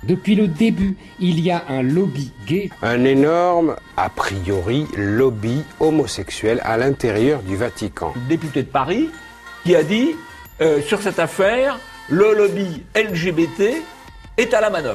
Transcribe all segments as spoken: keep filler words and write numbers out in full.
Depuis le début, il y a un lobby gay. Un énorme, a priori, lobby homosexuel à l'intérieur du Vatican. Le député de Paris qui a dit, euh, sur cette affaire, le lobby L G B T est à la manœuvre.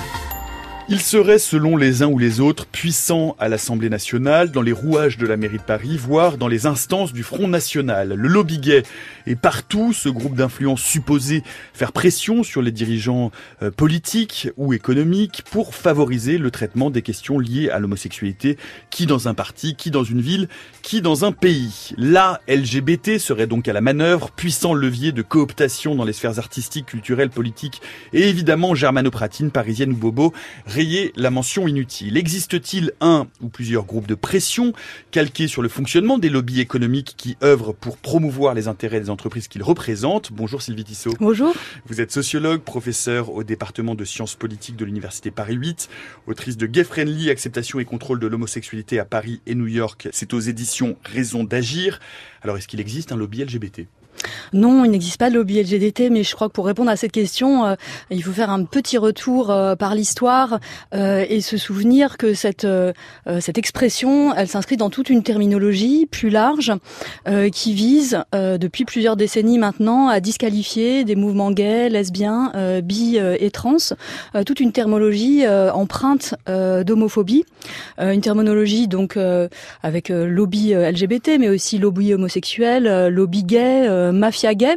Il serait, selon les uns ou les autres, puissant à l'Assemblée nationale, dans les rouages de la mairie de Paris, voire dans les instances du Front national. Le lobby gay est partout, ce groupe d'influence supposé faire pression sur les dirigeants euh, politiques ou économiques pour favoriser le traitement des questions liées à l'homosexualité, qui dans un parti, qui dans une ville, qui dans un pays. La L G B T serait donc à la manœuvre, puissant levier de cooptation dans les sphères artistiques, culturelles, politiques et évidemment germanopratine, parisienne ou bobo, rayer la mention inutile. Existe-t-il un ou plusieurs groupes de pression calqués sur le fonctionnement des lobbies économiques qui œuvrent pour promouvoir les intérêts des entreprises qu'ils représentent? Bonjour Sylvie Tissot. Bonjour. Vous êtes sociologue, professeur au département de sciences politiques de l'université Paris huit, autrice de Gay Friendly, acceptation et contrôle de l'homosexualité à Paris et New York. C'est aux éditions Raison d'agir. Alors est-ce qu'il existe un lobby L G B T ? Non, il n'existe pas de lobby L G B T, mais je crois que pour répondre à cette question, euh, il faut faire un petit retour euh, par l'histoire euh, et se souvenir que cette euh, cette expression, elle s'inscrit dans toute une terminologie plus large euh, qui vise euh, depuis plusieurs décennies maintenant à disqualifier des mouvements gays, lesbiens, euh, bi euh, et trans, euh, toute une terminologie euh, empreinte euh, d'homophobie, euh, une terminologie donc euh, avec euh, lobby euh, L G B T, mais aussi lobby homosexuel, euh, lobby gay, euh, mafia gay,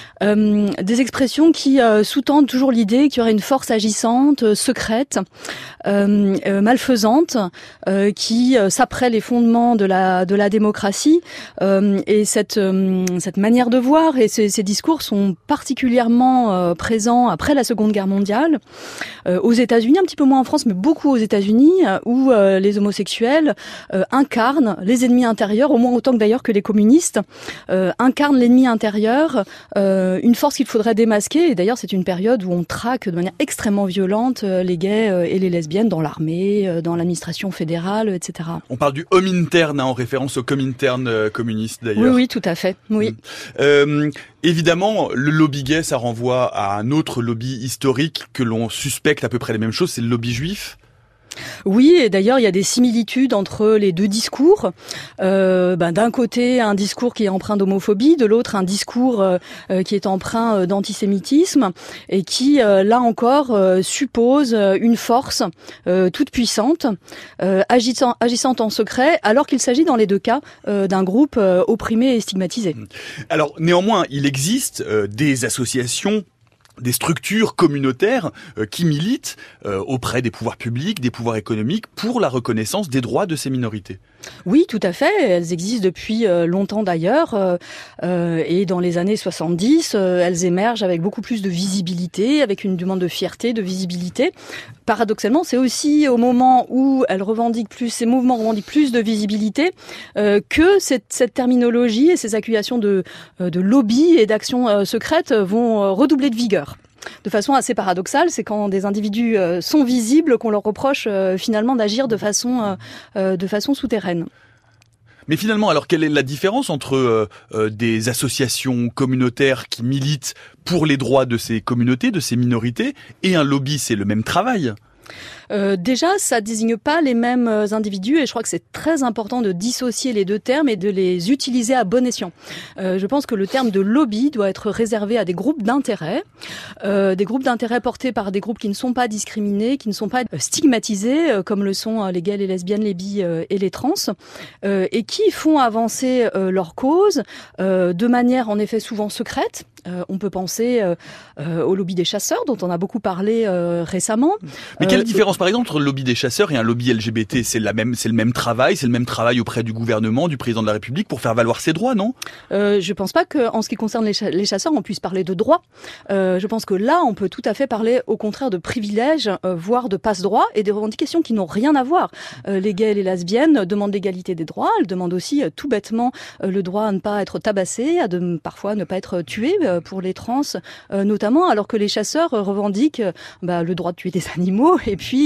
euh, des expressions qui euh, sous-tendent toujours l'idée qu'il y aurait une force agissante, euh, secrète, euh, euh, malfaisante, euh, qui euh, saperait les fondements de la de la démocratie. Euh, et cette euh, cette manière de voir et ces, ces discours sont particulièrement euh, présents après la Seconde Guerre mondiale, euh, aux États-Unis, un petit peu moins en France, mais beaucoup aux États-Unis, euh, où euh, les homosexuels euh, incarnent les ennemis intérieurs, au moins autant que d'ailleurs que les communistes euh, incarnent l'ennemi intérieur, euh, une force qu'il faudrait démasquer. Et d'ailleurs, c'est une période où on traque de manière extrêmement violente euh, les gays euh, et les lesbiennes dans l'armée, euh, dans l'administration fédérale, et cetera. On parle du Comintern, hein, en référence au Comintern euh, communiste d'ailleurs. Oui, oui, tout à fait. Oui. Mmh. Euh, évidemment, le lobby gay, ça renvoie à un autre lobby historique que l'on suspecte à peu près les mêmes choses, c'est le lobby juif. Oui, et d'ailleurs, il y a des similitudes entre les deux discours. Euh, ben, d'un côté, un discours qui est empreint d'homophobie, de l'autre, un discours euh, qui est empreint d'antisémitisme et qui, euh, là encore, euh, suppose une force euh, toute puissante, euh, agissant, agissante en secret, alors qu'il s'agit dans les deux cas euh, d'un groupe euh, opprimé et stigmatisé. Alors, néanmoins, il existe euh, des associations, des structures communautaires euh, qui militent euh, auprès des pouvoirs publics, des pouvoirs économiques pour la reconnaissance des droits de ces minorités. Oui, tout à fait. Elles existent depuis euh, longtemps d'ailleurs. Euh, euh, et dans les années soixante-dix, euh, elles émergent avec beaucoup plus de visibilité, avec une demande de fierté, de visibilité. Paradoxalement, c'est aussi au moment où elles revendiquent plus, ces mouvements revendiquent plus de visibilité, euh, que cette, cette terminologie et ces accusations de, de lobby et d'actions euh, secrètes vont euh, redoubler de vigueur. De façon assez paradoxale, c'est quand des individus euh, sont visibles qu'on leur reproche euh, finalement d'agir de façon, euh, euh, de façon souterraine. Mais finalement, alors quelle est la différence entre euh, euh, des associations communautaires qui militent pour les droits de ces communautés, de ces minorités, et un lobby? C'est le même travail. Euh, déjà, ça désigne pas les mêmes individus et je crois que c'est très important de dissocier les deux termes et de les utiliser à bon escient. Euh, je pense que le terme de lobby doit être réservé à des groupes d'intérêt, euh, des groupes d'intérêt portés par des groupes qui ne sont pas discriminés, qui ne sont pas stigmatisés, euh, comme le sont euh, les gays, les lesbiennes, les bi euh, et les trans, euh, et qui font avancer euh, leur cause euh, de manière en effet souvent secrète. Euh, on peut penser euh, euh, au lobby des chasseurs, dont on a beaucoup parlé euh, récemment. Mais quelle euh, différence, par exemple, entre le lobby des chasseurs et un lobby L G B T? C'est la même, c'est le même travail, c'est le même travail auprès du gouvernement, du président de la République pour faire valoir ses droits, non? euh, Je pense pas qu'en ce qui concerne les, ch- les chasseurs, on puisse parler de droits. Euh, je pense que là, on peut tout à fait parler, au contraire, de privilèges, euh, voire de passe-droits et des revendications qui n'ont rien à voir. Euh, les gays et les lesbiennes demandent l'égalité des droits. Elles demandent aussi, euh, tout bêtement, euh, le droit à ne pas être tabassé, à de, parfois ne pas être tué. Euh, pour les trans euh, notamment, alors que les chasseurs euh, revendiquent euh, bah, le droit de tuer des animaux et puis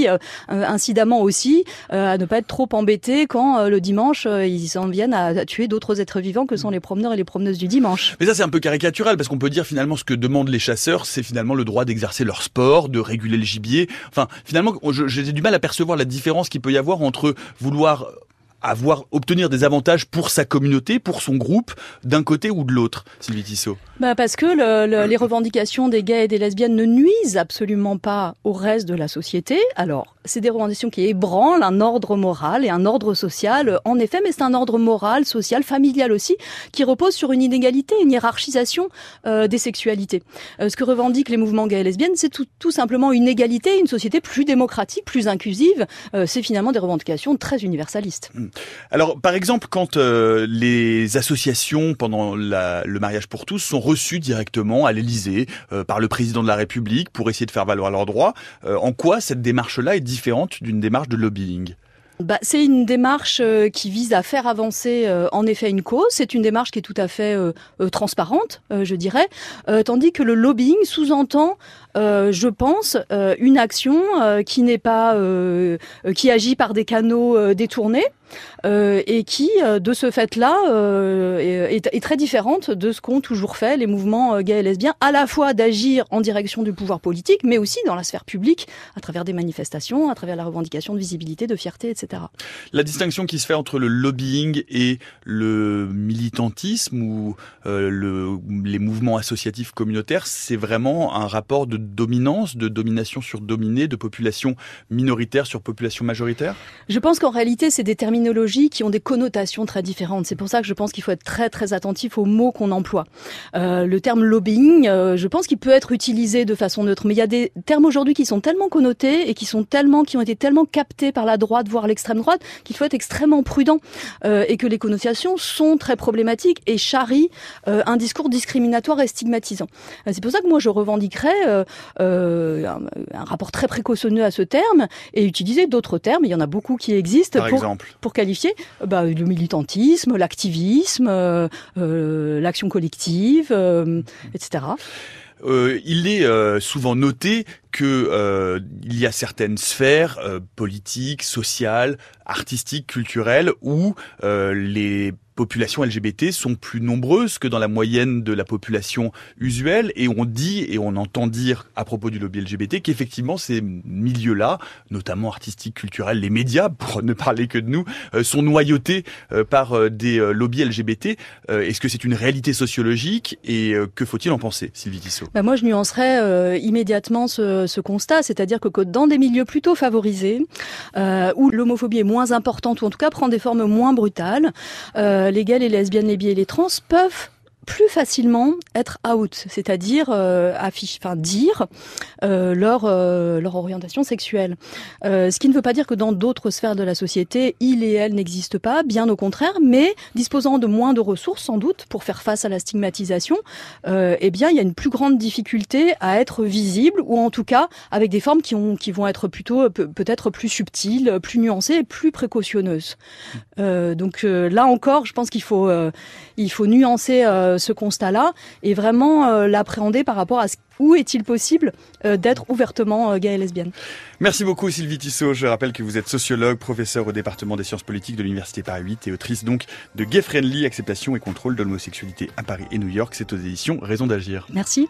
puis euh, incidemment aussi euh, à ne pas être trop embêtés quand euh, le dimanche euh, ils en viennent à, à tuer d'autres êtres vivants que sont les promeneurs et les promeneuses du dimanche. Mais ça c'est un peu caricatural parce qu'on peut dire finalement ce que demandent les chasseurs, c'est finalement le droit d'exercer leur sport, de réguler le gibier. Enfin finalement je, j'ai du mal à percevoir la différence qu'il peut y avoir entre vouloir avoir obtenir des avantages pour sa communauté, pour son groupe, d'un côté ou de l'autre, Sylvie Tissot. Bah parce que le, le, les revendications des gays et des lesbiennes ne nuisent absolument pas au reste de la société. Alors, c'est des revendications qui ébranlent un ordre moral et un ordre social, en effet, mais c'est un ordre moral, social, familial aussi, qui repose sur une inégalité, une hiérarchisation euh, des sexualités. Euh, ce que revendiquent les mouvements gays et lesbiennes, c'est tout, tout simplement une égalité, une société plus démocratique, plus inclusive. Euh, c'est finalement des revendications très universalistes. Alors, par exemple, quand euh, les associations pendant la, le mariage pour tous sont reçues directement à l'Élysée euh, par le président de la République pour essayer de faire valoir leurs droits, euh, en quoi cette démarche-là est différente d'une démarche de lobbying ? Bah, c'est une démarche euh, qui vise à faire avancer euh, en effet une cause. C'est une démarche qui est tout à fait euh, euh, transparente, euh, je dirais, euh, tandis que le lobbying sous-entend, euh, je pense, euh, une action euh, qui n'est pas, euh, euh, qui agit par des canaux euh, détournés. Euh, et qui, euh, de ce fait-là, euh, est, est très différente de ce qu'ont toujours fait les mouvements euh, gays et lesbiens, à la fois d'agir en direction du pouvoir politique, mais aussi dans la sphère publique, à travers des manifestations, à travers la revendication de visibilité, de fierté, et cetera. La distinction qui se fait entre le lobbying et le militantisme ou euh, le, les mouvements associatifs communautaires, c'est vraiment un rapport de dominance, de domination sur dominé, de population minoritaire sur population majoritaire ? Je pense qu'en réalité, c'est des terminologies qui ont des connotations très différentes. C'est pour ça que je pense qu'il faut être très très attentif aux mots qu'on emploie. Euh, le terme lobbying, euh, je pense qu'il peut être utilisé de façon neutre, mais il y a des termes aujourd'hui qui sont tellement connotés et qui sont tellement, qui ont été tellement captés par la droite, voire l'extrême droite, qu'il faut être extrêmement prudent euh, et que les connotations sont très problématiques et charrient euh, un discours discriminatoire et stigmatisant. Euh, c'est pour ça que moi je revendiquerais euh, euh, un, un rapport très précautionneux à ce terme et utiliser d'autres termes. Il y en a beaucoup qui existent. Par pour, exemple. Pour qualifier bah, le militantisme, l'activisme, euh, euh, l'action collective, euh, et cetera. Euh, il est euh, souvent noté que euh, il y a certaines sphères euh, politiques, sociales, artistiques, culturelles où euh, les populations L G B T sont plus nombreuses que dans la moyenne de la population usuelle, et on dit et on entend dire à propos du lobby L G B T qu'effectivement ces milieux-là, notamment artistiques, culturels, les médias, pour ne parler que de nous, euh, sont noyautés euh, par euh, des euh, lobbies L G B T. Euh, est-ce que c'est une réalité sociologique et euh, que faut-il en penser, Sylvie Tissot ? Bah moi, je nuancerais euh, immédiatement ce, ce constat, c'est-à-dire que dans des milieux plutôt favorisés, euh, où l'homophobie est moins importante, ou en tout cas prend des formes moins brutales, euh, les gays, les lesbiennes, les bi et les trans peuvent plus facilement être out, c'est-à-dire euh, affiche, enfin dire euh, leur euh, leur orientation sexuelle. Euh, ce qui ne veut pas dire que dans d'autres sphères de la société, il et elle n'existent pas, bien au contraire, mais disposant de moins de ressources sans doute pour faire face à la stigmatisation, euh, eh bien il y a une plus grande difficulté à être visible, ou en tout cas avec des formes qui ont qui vont être plutôt pe- peut-être plus subtiles, plus nuancées et plus précautionneuses. Euh, donc euh, là encore, je pense qu'il faut euh, il faut nuancer euh, ce constat-là et vraiment euh, l'appréhender par rapport à ce, où est-il possible euh, d'être ouvertement euh, gay et lesbienne. Merci beaucoup Sylvie Tissot. Je rappelle que vous êtes sociologue, professeur au département des sciences politiques de l'Université Paris huit et autrice donc de Gay Friendly, acceptation et contrôle de l'homosexualité à Paris et New York. C'est aux éditions Raison d'agir. Merci.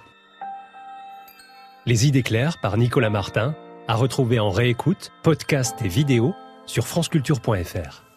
Les idées claires par Nicolas Martin, à retrouver en réécoute, podcast et vidéo sur franceculture point f r.